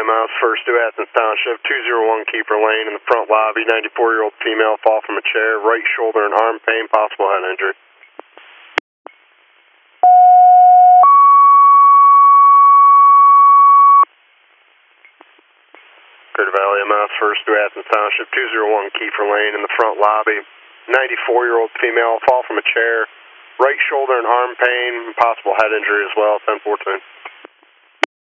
AMS, first to Athens Township, 201 Keeper Lane in the front lobby, 94-year-old female fall from a chair, right shoulder and arm pain, possible head injury. Curtis Valley AMS, first to Athens Township, 201 Keeper Lane in the front lobby, 94-year-old female fall from a chair, right shoulder and arm pain, possible head injury as well, 1014.